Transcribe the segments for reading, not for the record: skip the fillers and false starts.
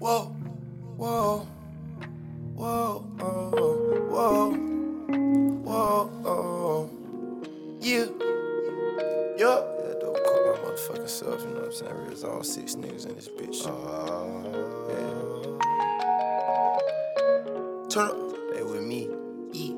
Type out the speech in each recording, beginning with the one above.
Whoa, whoa, whoa, whoa, whoa, yeah. Yeah, don't cook my motherfucking self, you know what I'm saying? There's all 6 niggas in this bitch. Yeah. Turn up, they with me, yeah.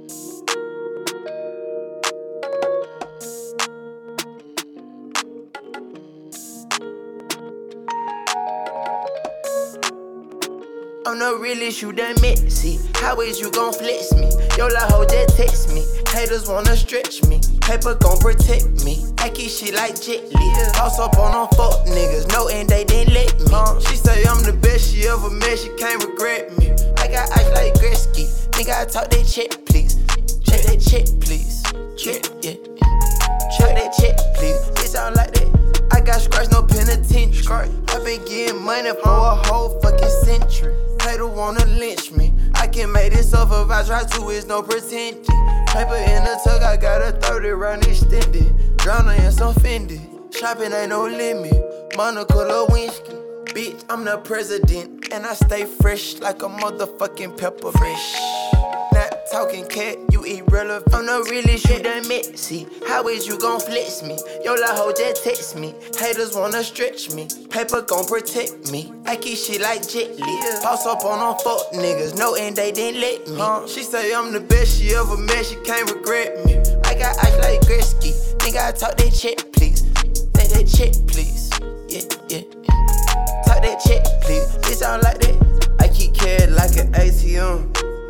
I'm no real issue, done met. See, how is you gon' flex me? Yo, la hoe just text me. Haters wanna stretch me. Paper gon' protect me. I keep shit like Jet Li. Toss up on them fuck niggas, no and they didn't let me. She say I'm the best she ever met, she can't regret me. I got ice like Gretzky. Nigga, I talk that check, please. Check that check, please. Check, yeah. Check that check, please. It sound like that. I got scratch, no penitentiary. I been getting money for a whole fucking century. Hater wanna lynch me. I can make this up if I try to, it's no pretending. Paper in the tug, I got a 30 round extended. Drowning in some Fendi. Shopping ain't no limit. Monica Lewinsky. Bitch, I'm the president. And I stay fresh like a motherfucking pepper. Fresh. Not talking cat, you irrelevant. I'm no really shit done met. See, how is you gon' flex me? Yo, la hoe just text me. Haters wanna stretch me. Paper gon' protect me. I keep shit like Jet Li. Toss up on them fuck niggas, no and they didn't let me. She say I'm the best she ever met, she can't regret me. I got ice like Gretzky. Nigga, I talk that check, please. Take that check, please. Yeah, yeah. Talk that check, please. It sound like that. I keep carried like an ATM.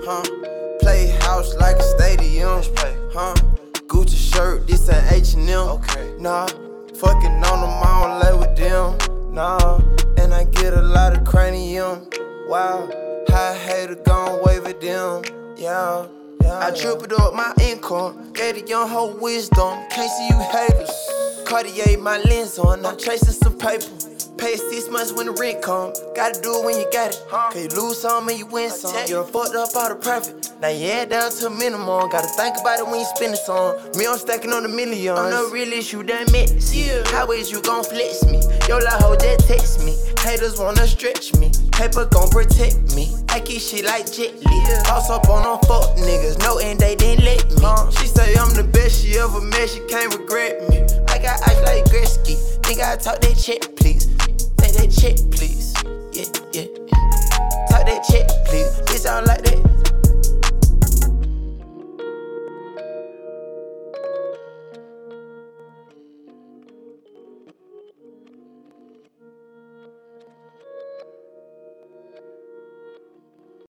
Play house like a stadium. Gucci shirt, this ain't H&M. Okay. Nah, fucking on them, I don't lay with them. Nah, and I get a lot of cranium. Wow, high hater gon' wave at them. Yeah. I tripled up my income, gave the young hoe wisdom. Can't see you haters. Cartier my lens on, I'm chasing some paper. Pay 6 months when the rent come. Gotta do it when you got it. Cause you lose some and you win some. You done fucked up all the profit. Now you head down to a minimum. Gotta think about it when you spend it some. Me, I'm stacking on the millions. I'm no real issue, done met. See, how is you gon' flex me? Yo, la hoe just text me. Haters wanna stretch me. Paper gon' protect me. I keep shit like Jet Li. Toss up on them fuck niggas, no and they didn't let me. She say I'm the best she ever met, she can't regret me. I got ice like Gretzky. Nigga, I talk that check, please. Take that check, please. Yeah, yeah. Talk that check, please. It sound like